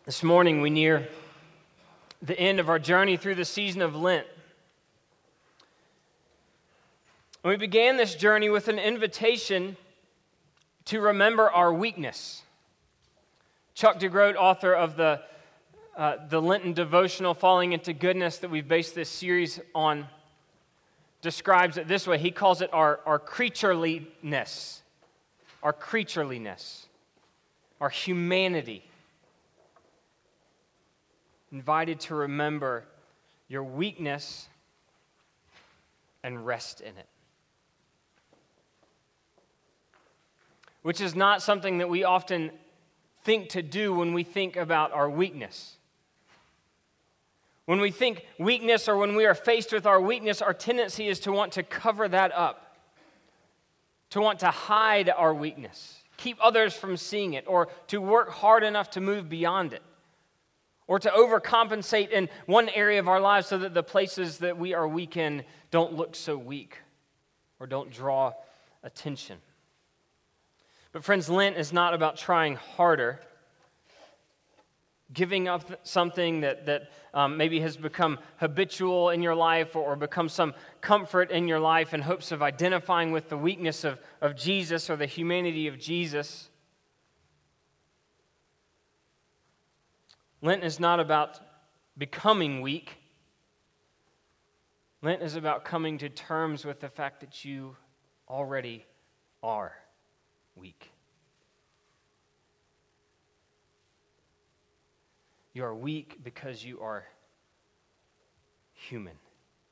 This morning we near the end of our journey through the season of Lent. And we began this journey with an invitation to remember our weakness. Chuck DeGroat, author of the Lenten devotional, Falling into Goodness, that we've based this series on, describes it this way. He calls it our creatureliness, our humanity. Invited to remember your weakness and rest in it. Which is not something that we often think to do when we think about our weakness. When we think weakness, or when we are faced with our weakness, our tendency is to want to cover that up, to want to hide our weakness, keep others from seeing it, or to work hard enough to move beyond it, or to overcompensate in one area of our lives so that the places that we are weak in don't look so weak or don't draw attention. But friends, Lent is not about trying harder, giving up something that maybe has become habitual in your life or become some comfort in your life in hopes of identifying with the weakness of Jesus or the humanity of Jesus. Lent is not about becoming weak. Lent is about coming to terms with the fact that you already are weak. You are weak because you are human.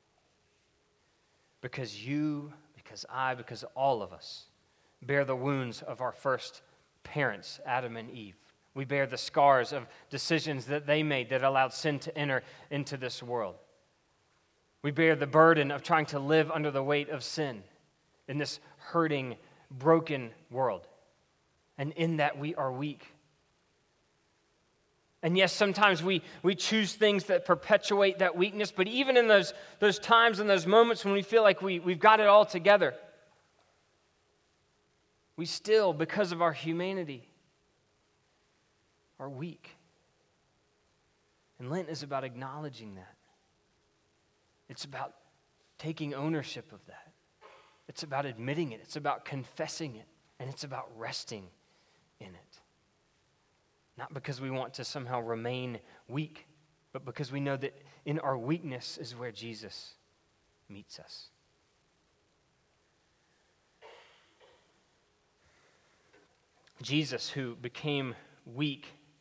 Because all of us bear the wounds of our first parents, Adam and Eve. We bear the scars of decisions that they made that allowed sin to enter into this world. We bear the burden of trying to live under the weight of sin in this hurting, broken world. And in that we are weak. And yes, sometimes we choose things that perpetuate that weakness, but even in those times and those moments when we feel like we've got it all together, we still, because of our humanity, are weak. And Lent is about acknowledging that. It's about taking ownership of that. It's about admitting it. It's about confessing it. And it's about resting in it. Not because we want to somehow remain weak, but because we know that in our weakness is where Jesus meets us. Jesus, who became weak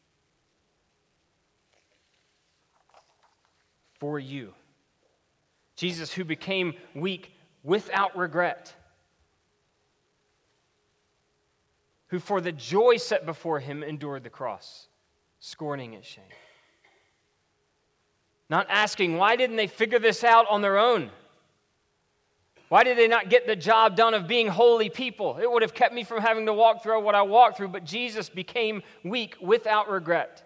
for you. Jesus, who became weak without regret. Who for the joy set before him endured the cross, scorning its shame. Not asking, why didn't they figure this out on their own? Why did they not get the job done of being holy people? It would have kept me from having to walk through what I walked through, but Jesus became weak without regret.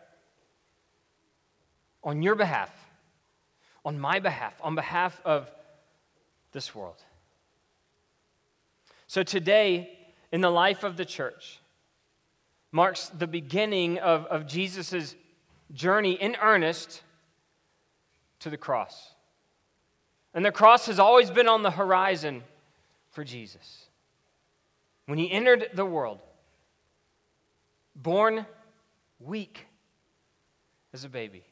On your behalf, on my behalf, on behalf of this world. So today, in the life of the church, marks the beginning of Jesus' journey in earnest to the cross. And the cross has always been on the horizon for Jesus. When he entered the world, born weak as a baby,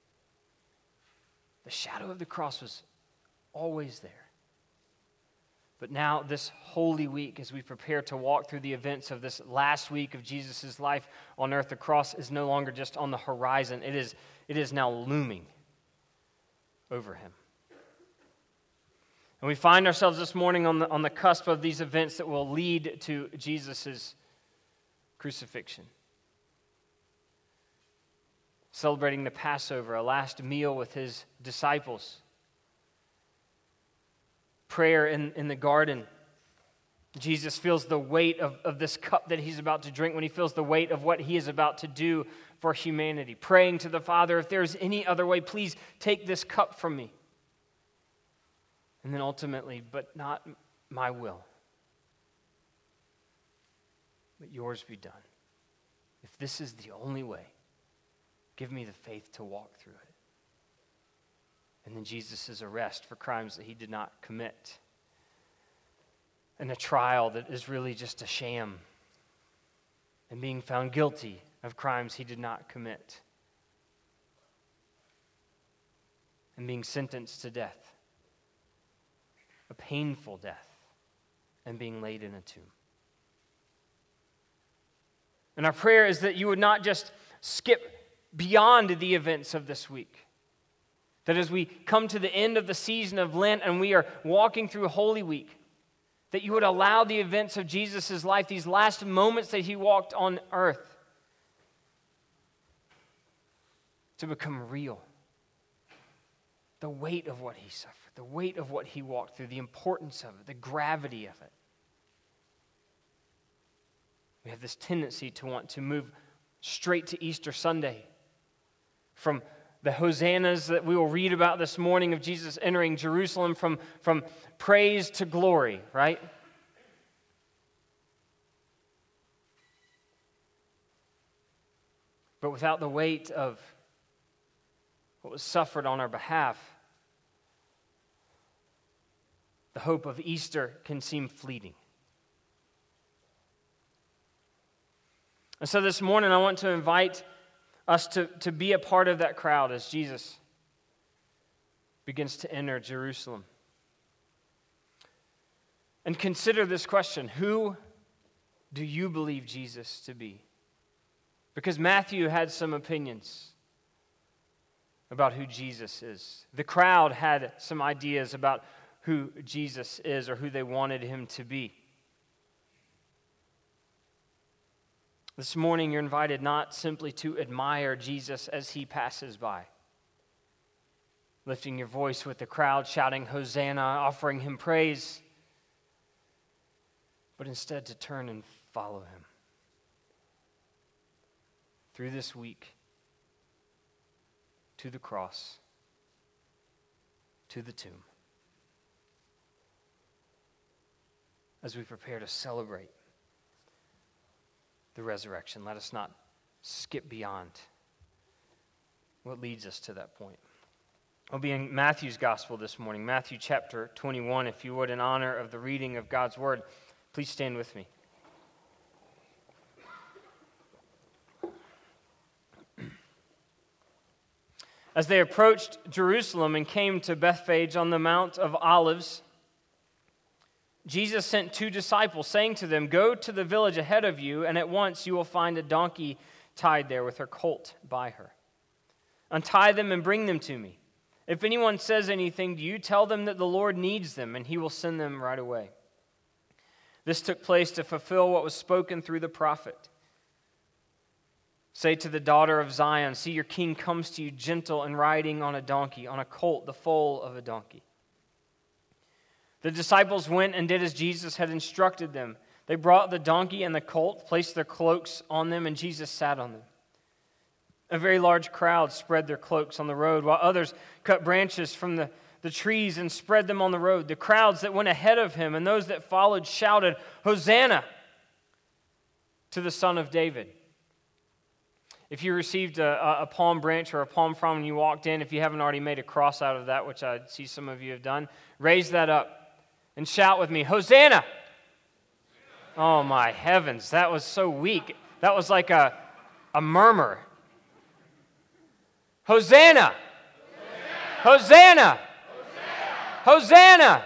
the shadow of the cross was always there. But now, this Holy Week, as we prepare to walk through the events of this last week of Jesus' life on earth, the cross is no longer just on the horizon. It is now looming over him. And we find ourselves this morning on the cusp of these events that will lead to Jesus' crucifixion. Celebrating the Passover, a last meal with his disciples. Prayer in the garden. Jesus feels the weight of this cup that he's about to drink when he feels the weight of what he is about to do for humanity. Praying to the Father, if there's any other way, please take this cup from me. And then ultimately, but not my will, but yours be done. If this is the only way, Give me the faith to walk through it. And then Jesus' arrest for crimes that he did not commit. And a trial that is really just a sham. And being found guilty of crimes he did not commit. And being sentenced to death. A painful death. And being laid in a tomb. And our prayer is that you would not just skip beyond the events of this week. That as we come to the end of the season of Lent and we are walking through Holy Week, that you would allow the events of Jesus' life, these last moments that he walked on earth, to become real. The weight of what he suffered, the weight of what he walked through, the importance of it, the gravity of it. We have this tendency to want to move straight to Easter Sunday. From the hosannas that we will read about this morning of Jesus entering Jerusalem, from praise to glory, right? But without the weight of what was suffered on our behalf, the hope of Easter can seem fleeting. And so this morning I want to invite us to be a part of that crowd as Jesus begins to enter Jerusalem. And consider this question: who do you believe Jesus to be? Because Matthew had some opinions about who Jesus is. The crowd had some ideas about who Jesus is or who they wanted him to be. This morning, you're invited not simply to admire Jesus as he passes by, lifting your voice with the crowd, shouting Hosanna, offering him praise, but instead to turn and follow him. Through this week, to the cross, to the tomb, as we prepare to celebrate the resurrection. Let us not skip beyond what leads us to that point. I'll be in Matthew's gospel this morning, Matthew chapter 21. If you would, in honor of the reading of God's word, please stand with me. As they approached Jerusalem and came to Bethphage on the Mount of Olives, Jesus sent 2 disciples, saying to them, "Go to the village ahead of you, and at once you will find a donkey tied there with her colt by her. Untie them and bring them to me. If anyone says anything to you, tell them that the Lord needs them, and he will send them right away." This took place to fulfill what was spoken through the prophet. "Say to the daughter of Zion, see, your king comes to you gentle and riding on a donkey, on a colt, the foal of a donkey." The disciples went and did as Jesus had instructed them. They brought the donkey and the colt, placed their cloaks on them, and Jesus sat on them. A very large crowd spread their cloaks on the road, while others cut branches from the trees and spread them on the road. The crowds that went ahead of him and those that followed shouted, "Hosanna to the Son of David." If you received a palm branch or a palm frond when you walked in, if you haven't already made a cross out of that, which I see some of you have done, raise that up and shout with me, "Hosanna!" Oh my heavens, that was so weak. That was like a murmur. Hosanna! Hosanna! Hosanna!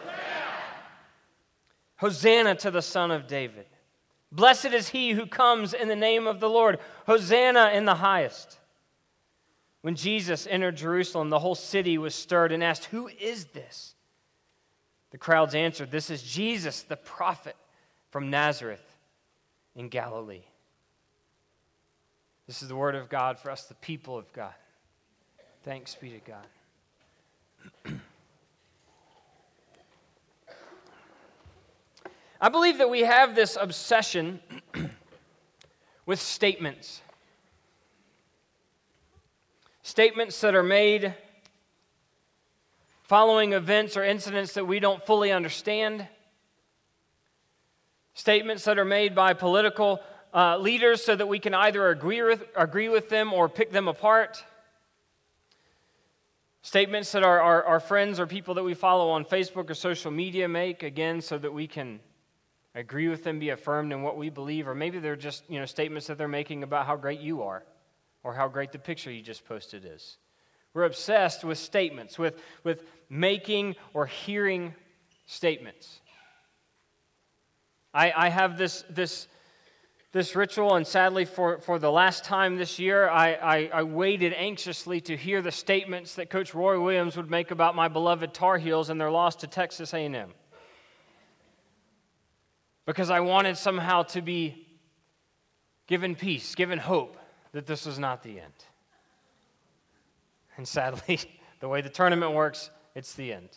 Hosanna to the Son of David. Blessed is he who comes in the name of the Lord. Hosanna in the highest. When Jesus entered Jerusalem, the whole city was stirred and asked, "Who is this?" The crowds answered, "This is Jesus, the prophet from Nazareth in Galilee." This is the word of God for us, the people of God. Thanks be to God. I believe that we have this obsession with statements. Statements that are made following events or incidents that we don't fully understand. Statements that are made by political leaders so that we can either agree with them or pick them apart. Statements that our friends or people that we follow on Facebook or social media make, again, so that we can agree with them, be affirmed in what we believe, or maybe they're just statements that they're making about how great you are or how great the picture you just posted is. We're obsessed with statements, with making or hearing statements. I have this ritual, and sadly for the last time this year, I waited anxiously to hear the statements that Coach Roy Williams would make about my beloved Tar Heels and their loss to Texas A&M. Because I wanted somehow to be given peace, given hope that this was not the end. And sadly, the way the tournament works, it's the end.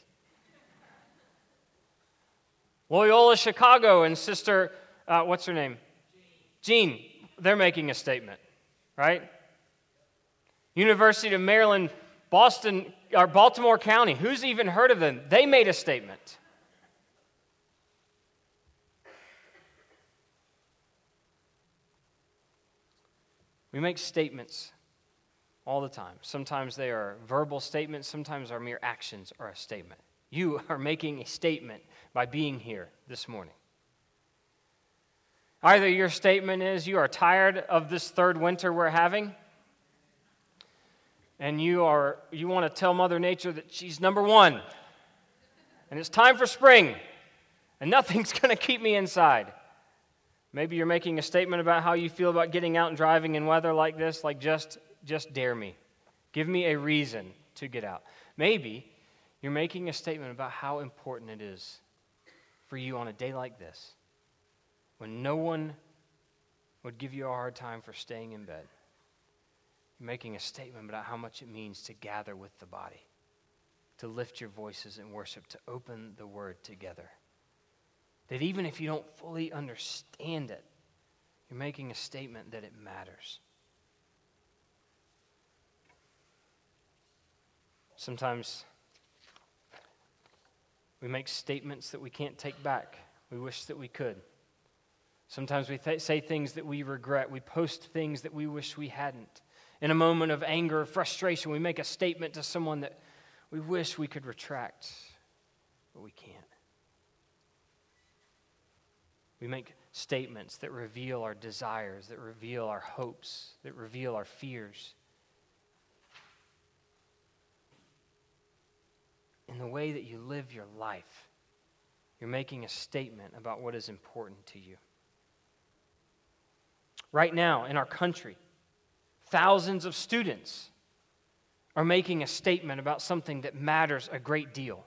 Loyola Chicago and Sister, what's her name? Jean. They're making a statement, right? University of Maryland, Baltimore County. Who's even heard of them? They made a statement. We make statements all the time. Sometimes they are verbal statements. Sometimes our mere actions are a statement. You are making a statement by being here this morning. Either your statement is you are tired of this third winter we're having, and you want to tell Mother Nature that she's number one, and it's time for spring, and nothing's going to keep me inside. Maybe you're making a statement about how you feel about getting out and driving in weather like this, like just dare me. Give me a reason to get out. Maybe you're making a statement about how important it is for you on a day like this, when no one would give you a hard time for staying in bed. You're making a statement about how much it means to gather with the body, to lift your voices in worship, to open the Word together. That even if you don't fully understand it, you're making a statement that it matters. Sometimes we make statements that we can't take back. We wish that we could. Sometimes we say things that we regret. We post things that we wish we hadn't. In a moment of anger or frustration, we make a statement to someone that we wish we could retract, but we can't. We make statements that reveal our desires, that reveal our hopes, that reveal our fears. In the way that you live your life, you're making a statement about what is important to you. Right now, in our country, thousands of students are making a statement about something that matters a great deal.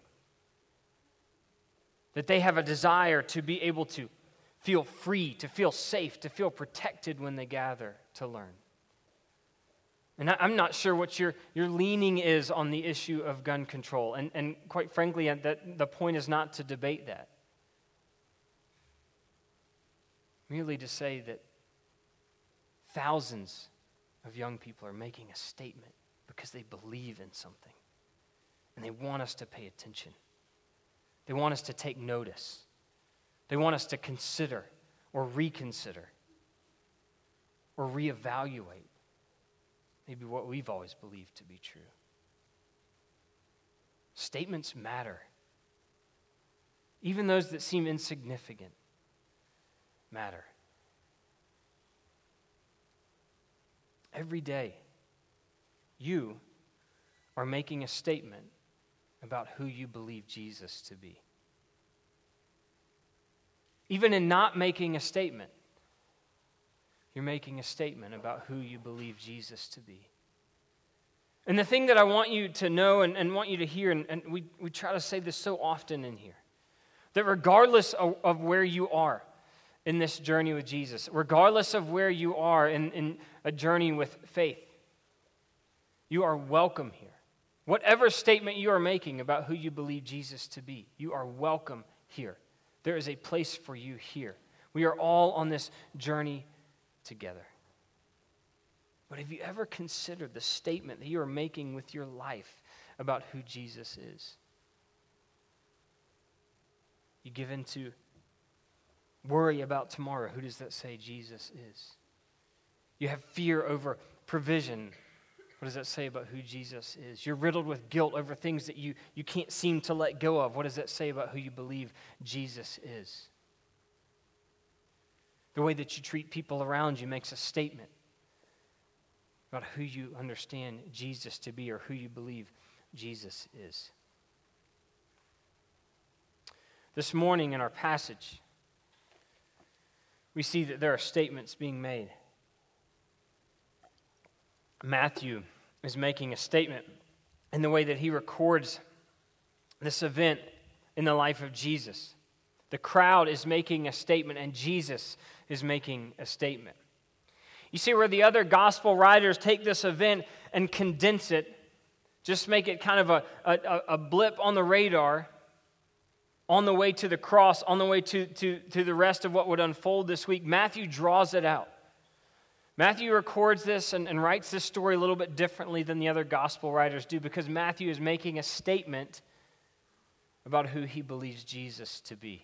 That they have a desire to be able to feel free, to feel safe, to feel protected when they gather to learn. And I'm not sure what your leaning is on the issue of gun control. And quite frankly, the point is not to debate that. Merely to say that thousands of young people are making a statement because they believe in something. And they want us to pay attention. They want us to take notice. They want us to consider or reconsider or reevaluate maybe what we've always believed to be true. Statements matter. Even those that seem insignificant matter. Every day, you are making a statement about who you believe Jesus to be. Even in not making a statement, you're making a statement about who you believe Jesus to be. And the thing that I want you to know and want you to hear, and we try to say this so often in here, that regardless of where you are in this journey with Jesus, regardless of where you are in a journey with faith, you are welcome here. Whatever statement you are making about who you believe Jesus to be, you are welcome here. There is a place for you here. We are all on this journey together. But have you ever considered the statement that you are making with your life about who Jesus is? You give into worry about tomorrow. Who does that say Jesus is? You have fear over provision. What does that say about who Jesus is? You're riddled with guilt over things that you can't seem to let go of. What does that say about who you believe Jesus is? The way that you treat people around you makes a statement about who you understand Jesus to be or who you believe Jesus is. This morning in our passage, we see that there are statements being made. Matthew is making a statement in the way that he records this event in the life of Jesus. The crowd is making a statement, and Jesus is making a statement. You see, where the other gospel writers take this event and condense it, just make it kind of a blip on the radar, on the way to the cross, on the way to the rest of what would unfold this week, Matthew draws it out. Matthew records this and writes this story a little bit differently than the other gospel writers do, because Matthew is making a statement about who he believes Jesus to be.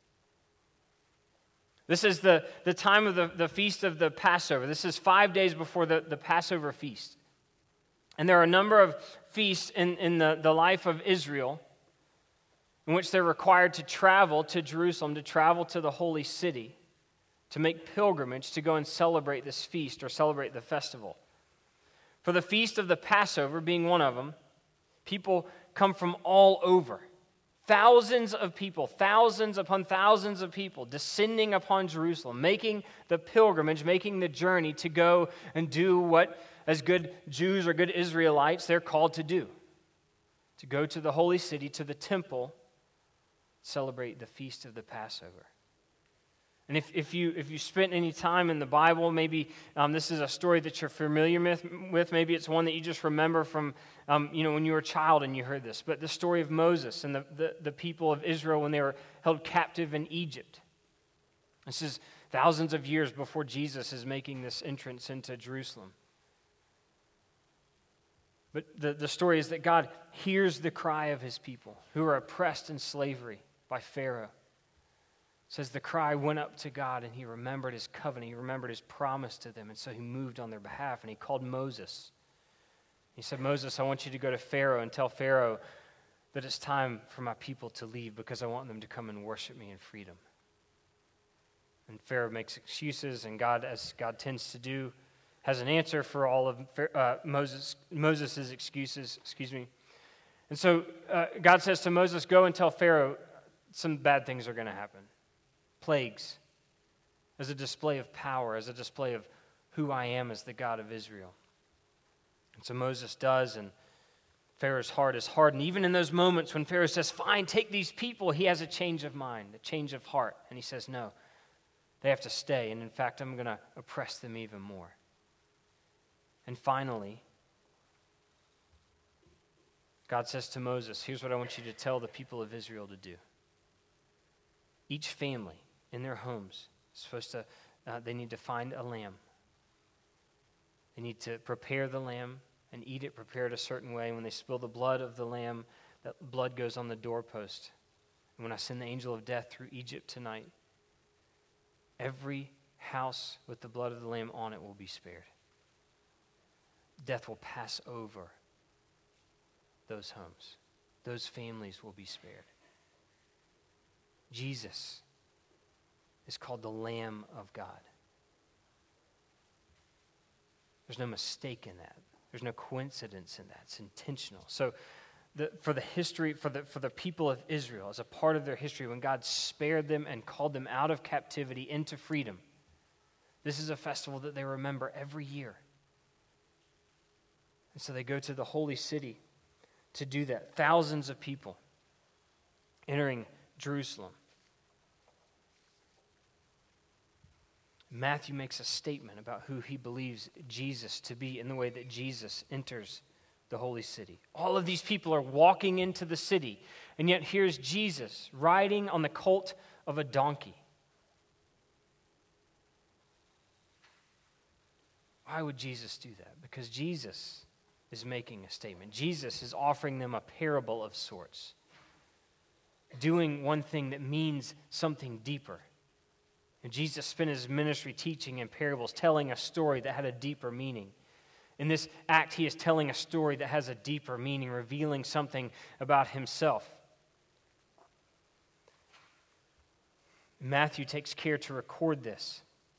This is the time of the feast of the Passover. This is 5 days before the Passover feast. And there are a number of feasts in the life of Israel in which they're required to travel to Jerusalem, to travel to the holy city, to make pilgrimage to go and celebrate this feast or celebrate the festival. For the feast of the Passover being one of them, people come from all over. Thousands of people, thousands upon thousands of people descending upon Jerusalem, making the pilgrimage, making the journey to go and do what, as good Jews or good Israelites, they're called to do. To go to the holy city, to the temple, celebrate the feast of the Passover. And if you spent any time in the Bible, maybe this is a story that you're familiar with. Maybe it's one that you just remember from when you were a child and you heard this. But the story of Moses and the people of Israel when they were held captive in Egypt. This is thousands of years before Jesus is making this entrance into Jerusalem. But the story is that God hears the cry of his people who are oppressed in slavery by Pharaoh. It says the cry went up to God, and he remembered his covenant. He remembered his promise to them, and so he moved on their behalf, and he called Moses. He said, Moses, I want you to go to Pharaoh and tell Pharaoh that it's time for my people to leave because I want them to come and worship me in freedom. And Pharaoh makes excuses, and God, as God tends to do, has an answer for all of Moses' excuses. And so God says to Moses, go and tell Pharaoh some bad things are going to happen. Plagues, as a display of power, as a display of who I am as the God of Israel. And so Moses does, and Pharaoh's heart is hardened. Even in those moments when Pharaoh says, fine, take these people, he has a change of mind, a change of heart. And he says, no, they have to stay. And in fact, I'm going to oppress them even more. And finally, God says to Moses, here's what I want you to tell the people of Israel to do. Each family in their homes is supposed to, they need to find a lamb. They need to prepare the lamb and eat it prepared a certain way. When they spill the blood of the lamb, that blood goes on the doorpost. And when I send the angel of death through Egypt tonight, every house with the blood of the lamb on it will be spared. Death will pass over those homes. Those families will be spared. Jesus is called the Lamb of God. There's no mistake in that. There's no coincidence in that. It's intentional. So for the people of Israel, as a part of their history, when God spared them and called them out of captivity into freedom, this is a festival that they remember every year. And so they go to the holy city to do that. Thousands of people entering Jerusalem. Matthew makes a statement about who he believes Jesus to be in the way that Jesus enters the holy city. All of these people are walking into the city, and yet here's Jesus riding on the colt of a donkey. Why would Jesus do that? Because Jesus is making a statement. Jesus is offering them a parable of sorts, doing one thing that means something deeper. And Jesus spent his ministry teaching in parables, telling a story that had a deeper meaning. In this act, he is telling a story that has a deeper meaning, revealing something about himself. Matthew takes care to record this.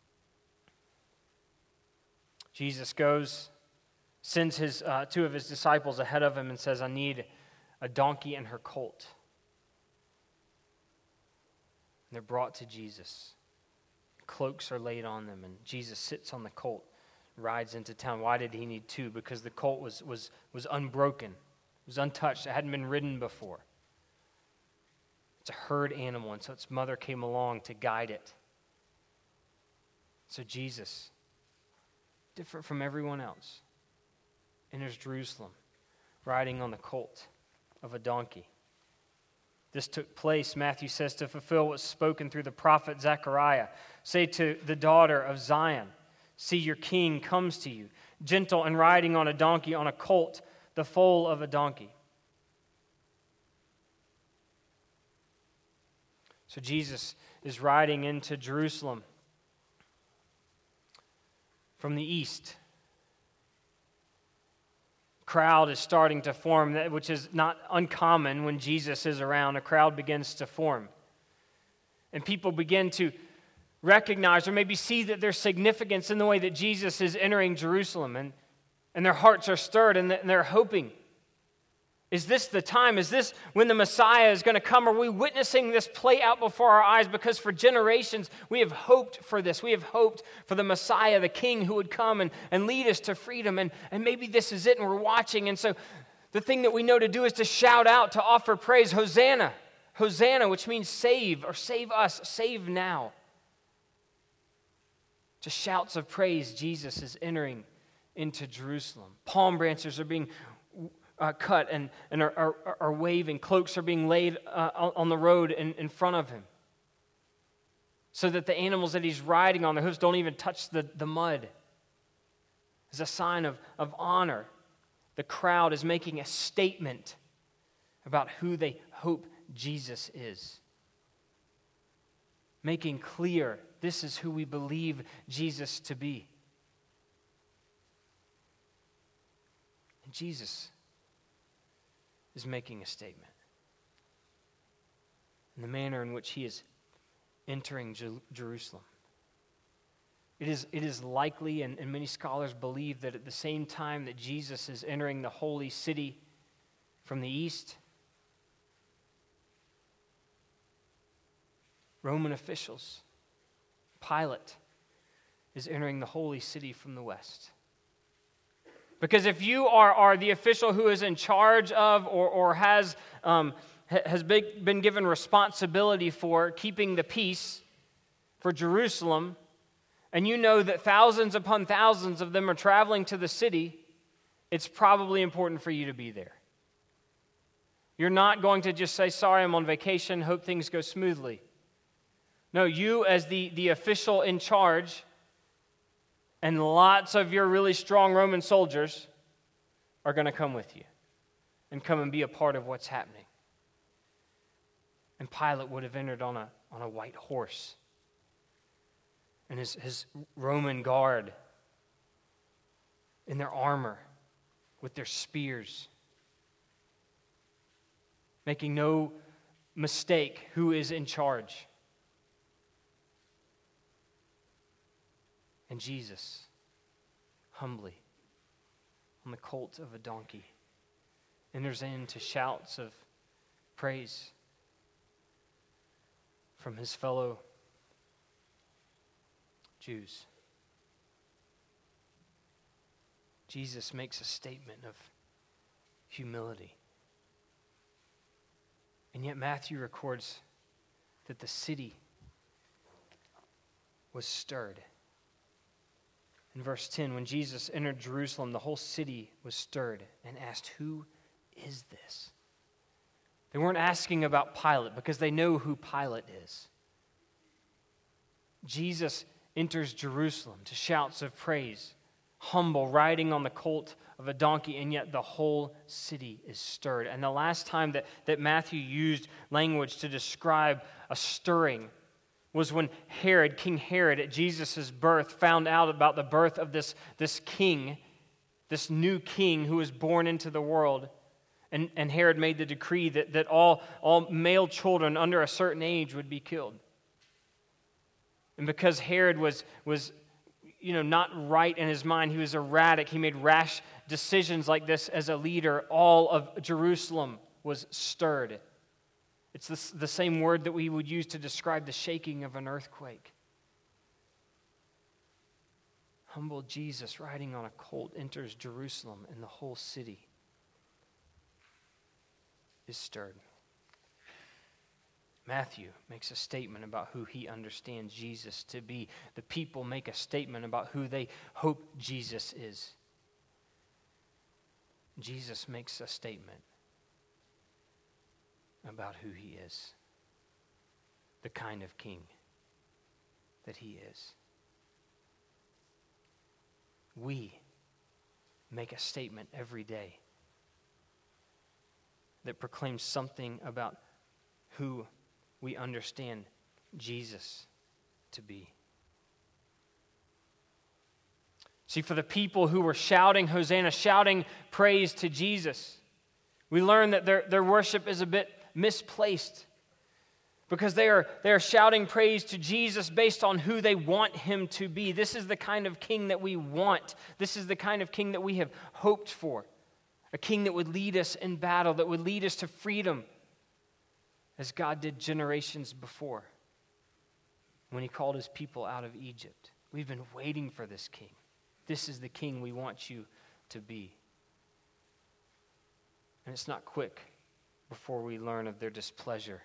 Jesus goes, sends his two of his disciples ahead of him and says, I need a donkey and her colt. And they're brought to Jesus. Cloaks are laid on them, and Jesus sits on the colt, rides into town. Why did he need two? Because the colt was unbroken, it was untouched, it hadn't been ridden before. It's a herd animal, and so its mother came along to guide it. So Jesus, different from everyone else, enters Jerusalem, riding on the colt of a donkey. This took place, Matthew says, to fulfill what was spoken through the prophet Zechariah. Say to the daughter of Zion, see, your king comes to you, gentle and riding on a donkey, on a colt, the foal of a donkey. So Jesus is riding into Jerusalem from the east. Crowd is starting to form, which is not uncommon when Jesus is around. A crowd begins to form. And people begin to recognize or maybe see that there's significance in the way that Jesus is entering Jerusalem. And their hearts are stirred and they're hoping. Is this the time? Is this when the Messiah is going to come? Are we witnessing this play out before our eyes? Because for generations we have hoped for this. We have hoped for the Messiah, the King who would come and lead us to freedom. And maybe this is it and we're watching. And so the thing that we know to do is to shout out, to offer praise. Hosanna. Hosanna, which means save or save us. Save now. To shouts of praise, Jesus is entering into Jerusalem. Palm branches are being cut and are waving. Cloaks are being laid on the road in front of him, so that the animals that he's riding on, their hooves don't even touch the mud. As a sign of honor, the crowd is making a statement about who they hope Jesus is. Making clear, this is who we believe Jesus to be. And Jesus is making a statement in the manner in which he is entering Jerusalem. It is likely, and many scholars believe, that at the same time that Jesus is entering the holy city from the east, Roman officials, Pilate, is entering the holy city from the west. Because if you are the official who is in charge of or has been given responsibility for keeping the peace for Jerusalem, and you know that thousands upon thousands of them are traveling to the city, it's probably important for you to be there. You're not going to just say, sorry, I'm on vacation, hope things go smoothly. No, you as the official in charge, and lots of your really strong Roman soldiers are going to come with you and come and be a part of what's happening. And Pilate would have entered on a white horse. And his Roman guard in their armor with their spears, making no mistake who is in charge. And Jesus, humbly, on the colt of a donkey, enters into shouts of praise from his fellow Jews. Jesus makes a statement of humility. And yet Matthew records that the city was stirred. In verse 10, when Jesus entered Jerusalem, the whole city was stirred and asked, who is this? They weren't asking about Pilate because they know who Pilate is. Jesus enters Jerusalem to shouts of praise, humble, riding on the colt of a donkey, and yet the whole city is stirred. And the last time that Matthew used language to describe a stirring was when King Herod, at Jesus' birth, found out about the birth of this king, this new king who was born into the world. And Herod made the decree that all male children under a certain age would be killed. And because Herod was not right in his mind, he was erratic, he made rash decisions like this as a leader, all of Jerusalem was stirred. It's the same word that we would use to describe the shaking of an earthquake. Humble Jesus riding on a colt enters Jerusalem, and the whole city is stirred. Matthew makes a statement about who he understands Jesus to be. The people make a statement about who they hope Jesus is. Jesus makes a statement about who he is, the kind of king that he is. We make a statement every day that proclaims something about who we understand Jesus to be. See, for the people who were shouting Hosanna, shouting praise to Jesus, we learn that their worship is a bit misplaced because they are shouting praise to Jesus based on who they want him to be. This is the kind of king that we want. This is the kind of king that we have hoped for. A king that would lead us in battle, that would lead us to freedom, as God did generations before when he called his people out of Egypt. We've been waiting for this king. This is the king we want you to be. And it's not quick before we learn of their displeasure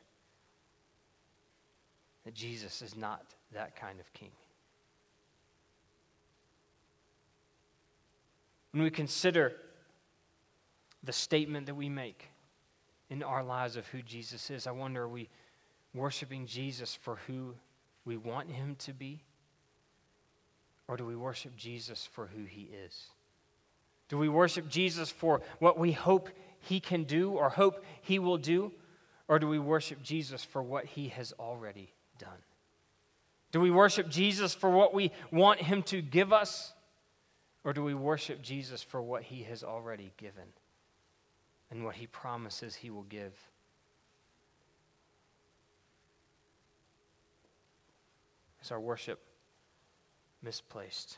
that Jesus is not that kind of king. When we consider the statement that we make in our lives of who Jesus is, I wonder, are we worshiping Jesus for who we want him to be? Or do we worship Jesus for who he is? Do we worship Jesus for what we hope he can do or hope he will do? Or do we worship Jesus for what he has already done? Do we worship Jesus for what we want him to give us? Or do we worship Jesus for what he has already given and what he promises he will give? Is our worship misplaced?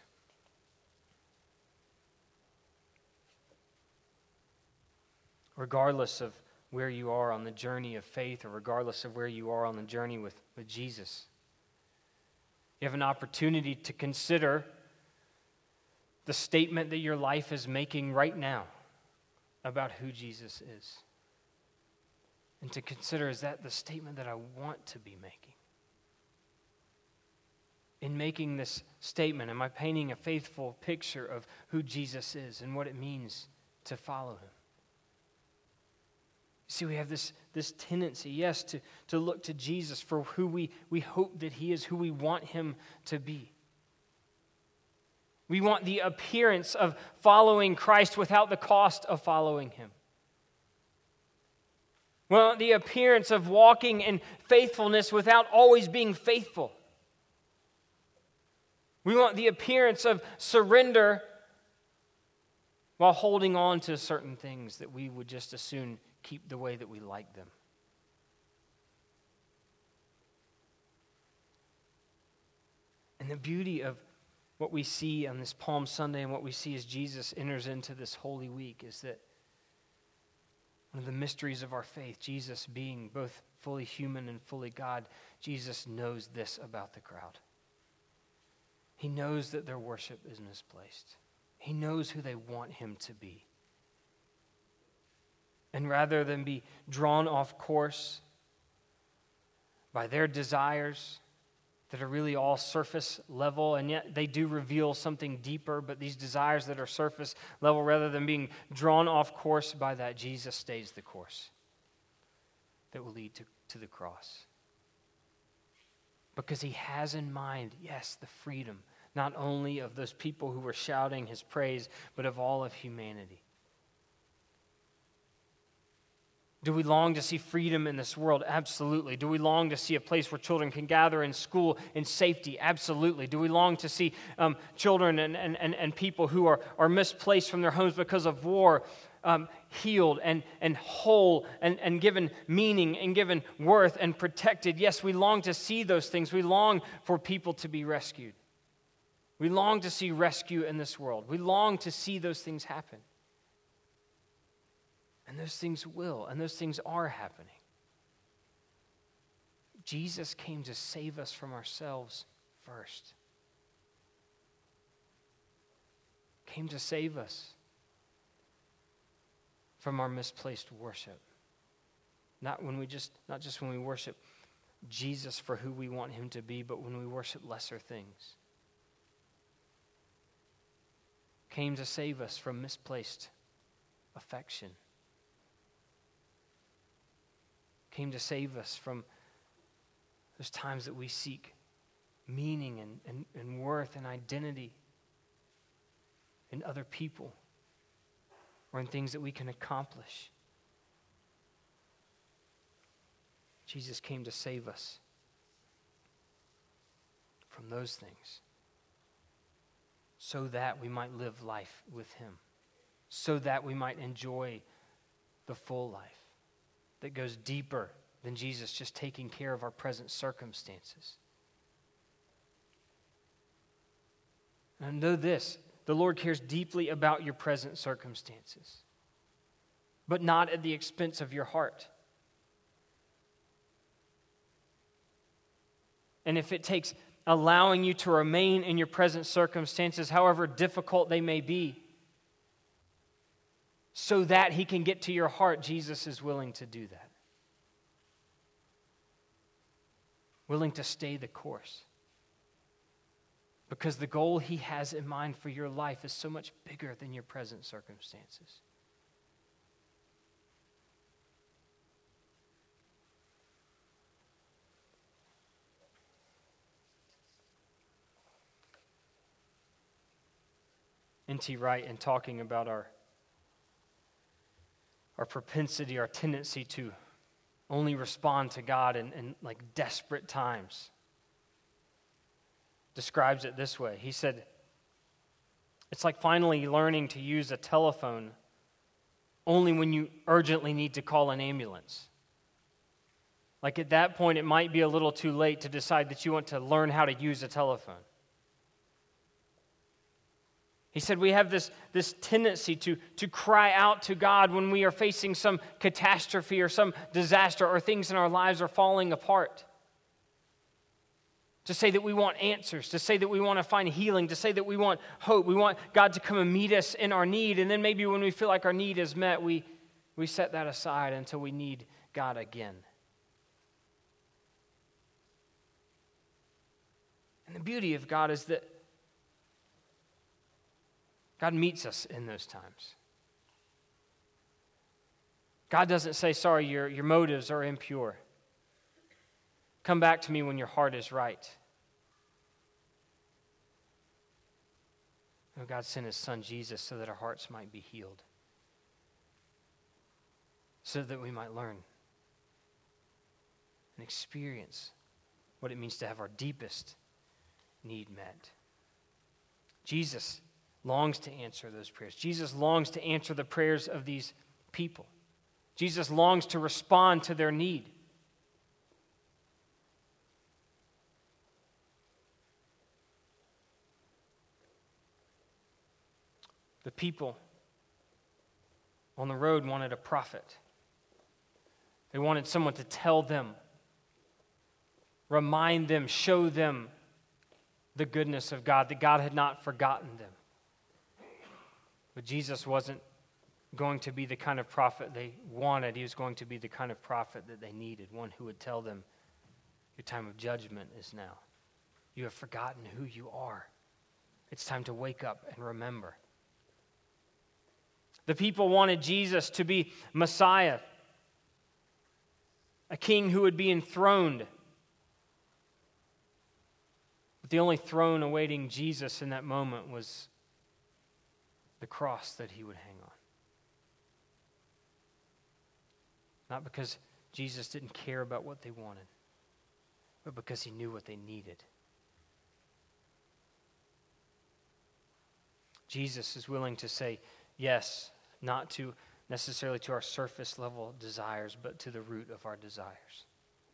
Regardless of where you are on the journey of faith, or regardless of where you are on the journey with Jesus, you have an opportunity to consider the statement that your life is making right now about who Jesus is. And to consider, is that the statement that I want to be making? In making this statement, am I painting a faithful picture of who Jesus is and what it means to follow him? See, we have this tendency, yes, to look to Jesus for who we hope that he is, who we want him to be. We want the appearance of following Christ without the cost of following him. We want the appearance of walking in faithfulness without always being faithful. We want the appearance of surrender while holding on to certain things that we would just as soon keep the way that we like them. And the beauty of what we see on this Palm Sunday and what we see as Jesus enters into this Holy Week is that one of the mysteries of our faith, Jesus being both fully human and fully God, Jesus knows this about the crowd. He knows that their worship is misplaced. He knows who they want him to be. And rather than be drawn off course by their desires that are really all surface level, and yet they do reveal something deeper, but these desires that are surface level, rather than being drawn off course by that, Jesus stays the course that will lead to the cross. Because he has in mind, yes, the freedom, not only of those people who were shouting his praise, but of all of humanity. Do we long to see freedom in this world? Absolutely. Do we long to see a place where children can gather in school in safety? Absolutely. Do we long to see children and people who are misplaced from their homes because of war healed and whole and given meaning and given worth and protected? Yes, we long to see those things. We long for people to be rescued. We long to see rescue in this world. We long to see those things happen. And those things will, and those things are happening. Jesus came to save us from ourselves first. Came to save us from our misplaced worship. Not just when we worship Jesus for who we want him to be, but when we worship lesser things. Came to save us from misplaced affection. Came to save us from those times that we seek meaning and worth and identity in other people or in things that we can accomplish. Jesus came to save us from those things so that we might live life with him, so that we might enjoy the full life that goes deeper than Jesus just taking care of our present circumstances. And know this, the Lord cares deeply about your present circumstances, but not at the expense of your heart. And if it takes allowing you to remain in your present circumstances, however difficult they may be, so that he can get to your heart, Jesus is willing to do that. Willing to stay the course. Because the goal he has in mind for your life is so much bigger than your present circumstances. N.T. Wright, in talking about our propensity, our tendency to only respond to God in like desperate times, describes it this way. He said, it's like finally learning to use a telephone only when you urgently need to call an ambulance. Like at that point, it might be a little too late to decide that you want to learn how to use a telephone. He said we have this tendency to cry out to God when we are facing some catastrophe or some disaster or things in our lives are falling apart. To say that we want answers, to say that we want to find healing, to say that we want hope. We want God to come and meet us in our need. And then maybe when we feel like our need is met, we set that aside until we need God again. And the beauty of God is that God meets us in those times. God doesn't say, sorry, your motives are impure. Come back to me when your heart is right. No, God sent his son Jesus so that our hearts might be healed. So that we might learn and experience what it means to have our deepest need met. Jesus longs to answer those prayers. Jesus longs to answer the prayers of these people. Jesus longs to respond to their need. The people on the road wanted a prophet. They wanted someone to tell them, remind them, show them the goodness of God, that God had not forgotten them. But Jesus wasn't going to be the kind of prophet they wanted. He was going to be the kind of prophet that they needed, one who would tell them, your time of judgment is now. You have forgotten who you are. It's time to wake up and remember. The people wanted Jesus to be Messiah, a king who would be enthroned. But the only throne awaiting Jesus in that moment was the cross that he would hang on. Not because Jesus didn't care about what they wanted, but because he knew what they needed. Jesus is willing to say yes, not to necessarily to our surface level desires, but to the root of our desires.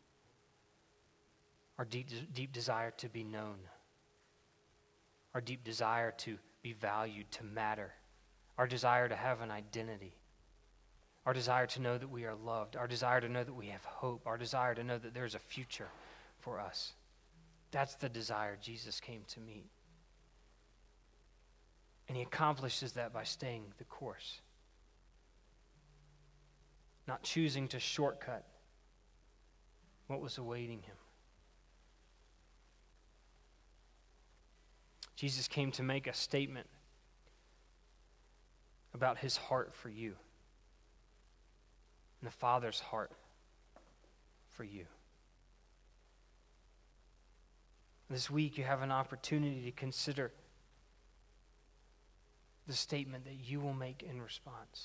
Our deep desire to be known. Our deep desire to be valued, to matter. Our desire to have an identity. Our desire to know that we are loved. Our desire to know that we have hope. Our desire to know that there's a future for us. That's the desire Jesus came to meet. And he accomplishes that by staying the course. Not choosing to shortcut what was awaiting him. Jesus came to make a statement about his heart for you and the Father's heart for you. This week you have an opportunity to consider the statement that you will make in response.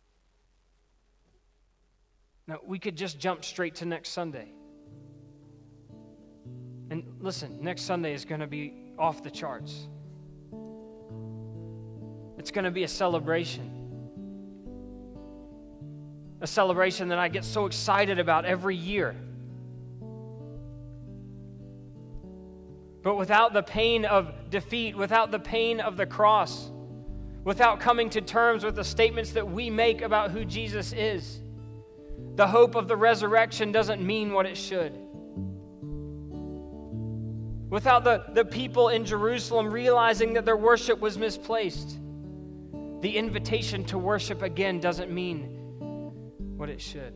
Now, we could just jump straight to next Sunday. And listen, next Sunday is going to be off the charts. It's going to be a celebration. A celebration that I get so excited about every year. But without the pain of defeat, without the pain of the cross, without coming to terms with the statements that we make about who Jesus is, the hope of the resurrection doesn't mean what it should. Without the people in Jerusalem realizing that their worship was misplaced, the invitation to worship again doesn't mean what it should.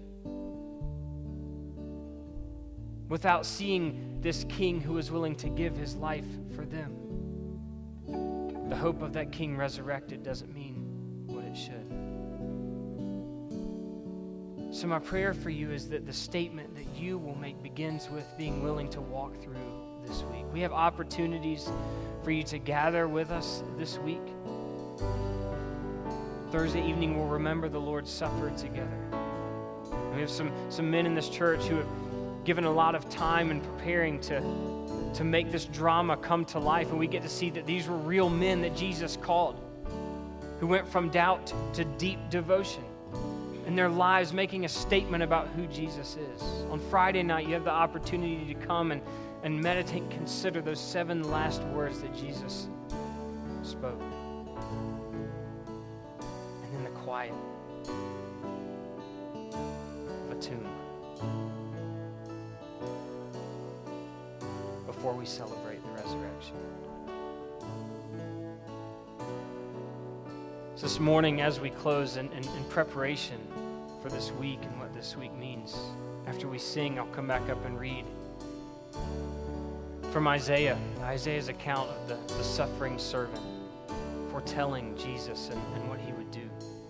Without seeing this king who is willing to give his life for them, the hope of that king resurrected doesn't mean what it should. So my prayer for you is that the statement that you will make begins with being willing to walk through this week. We have opportunities for you to gather with us this week. Thursday evening we'll remember the Lord's Supper together. And we have some men in this church who have given a lot of time in preparing to make this drama come to life, and we get to see that these were real men that Jesus called, who went from doubt to deep devotion in their lives, making a statement about who Jesus is. On Friday night, you have the opportunity to come and meditate and consider those 7 last words that Jesus spoke. And in the quiet of a tomb, before we celebrate the resurrection. So this morning, as we close in preparation for this week and what this week means, after we sing, I'll come back up and read from Isaiah's account of the suffering servant, foretelling Jesus and what he would do.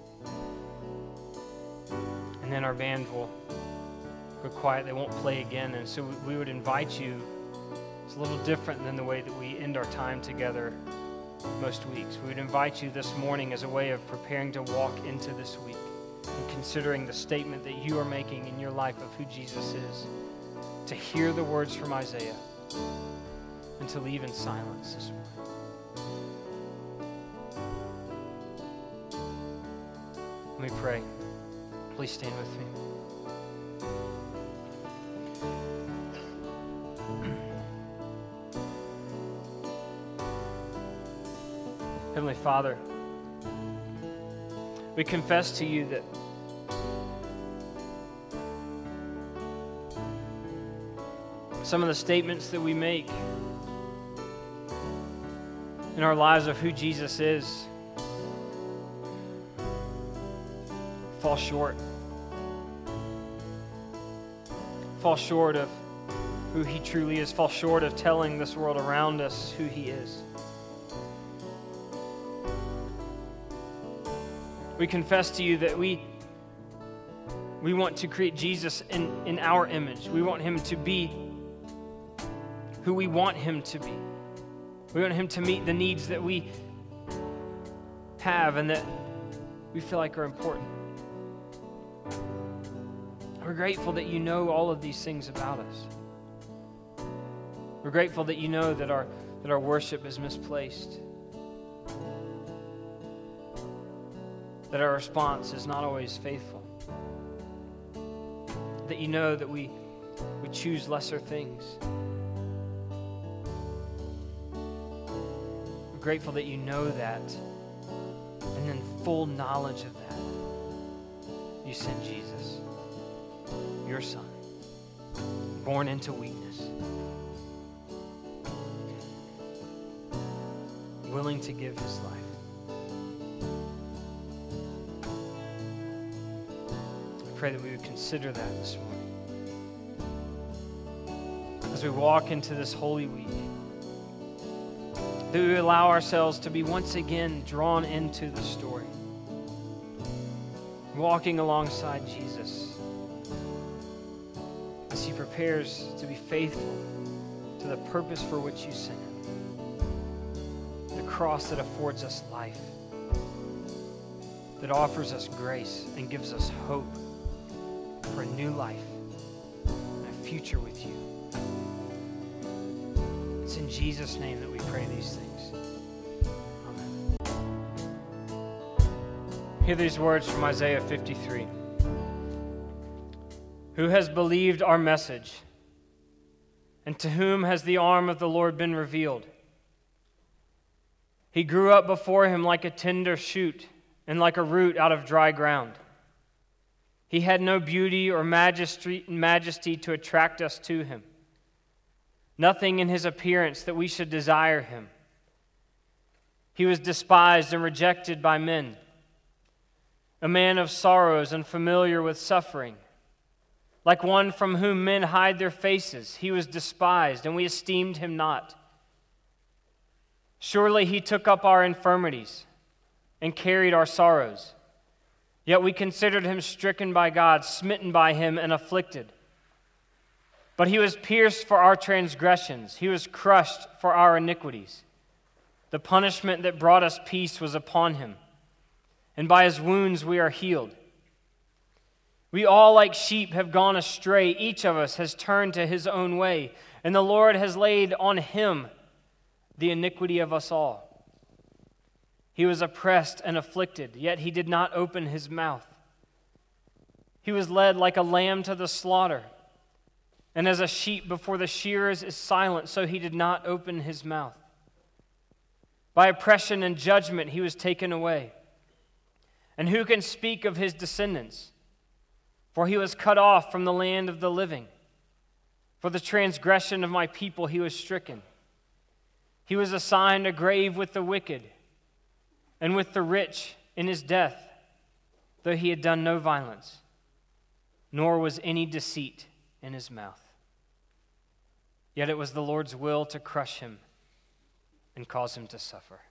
And then our band will go quiet. They won't play again. And so we would invite you. It's a little different than the way that we end our time together most weeks. We would invite you this morning as a way of preparing to walk into this week and considering the statement that you are making in your life of who Jesus is, to hear the words from Isaiah and to leave in silence this morning. Let me pray. Please stand with me. Heavenly Father, we confess to you that some of the statements that we make in our lives of who Jesus is fall short. Fall short of who he truly is. Fall short of telling this world around us who he is. We confess to you that we want to create Jesus in our image. We want him to be who we want him to be. We want him to meet the needs that we have and that we feel like are important. We're grateful that you know all of these things about us. We're grateful that you know that our worship is misplaced, that our response is not always faithful, that you know that we choose lesser things. We're grateful that you know that, and in full knowledge of that, you sent Jesus, your Son, born into weakness, willing to give his life. I pray that we would consider that this morning. As we walk into this Holy Week, that we would allow ourselves to be once again drawn into the story, walking alongside Jesus as he prepares to be faithful to the purpose for which you sent him. The cross that affords us life, that offers us grace and gives us hope for a new life and a future with you. It's in Jesus' name that we pray these things. Amen. Hear these words from Isaiah 53. Who has believed our message? And to whom has the arm of the Lord been revealed? He grew up before him like a tender shoot and like a root out of dry ground. He had no beauty or majesty to attract us to him. Nothing in his appearance that we should desire him. He was despised and rejected by men, a man of sorrows and familiar with suffering. Like one from whom men hide their faces, he was despised, and we esteemed him not. Surely he took up our infirmities and carried our sorrows. Yet we considered him stricken by God, smitten by him, and afflicted. But he was pierced for our transgressions. He was crushed for our iniquities. The punishment that brought us peace was upon him, and by his wounds we are healed. We all like sheep have gone astray. Each of us has turned to his own way, and the Lord has laid on him the iniquity of us all. He was oppressed and afflicted, yet he did not open his mouth. He was led like a lamb to the slaughter, and as a sheep before the shearers is silent, so he did not open his mouth. By oppression and judgment he was taken away. And who can speak of his descendants? For he was cut off from the land of the living. For the transgression of my people he was stricken. He was assigned a grave with the wicked, and with the rich in his death, though he had done no violence, nor was any deceit in his mouth. Yet it was the Lord's will to crush him and cause him to suffer.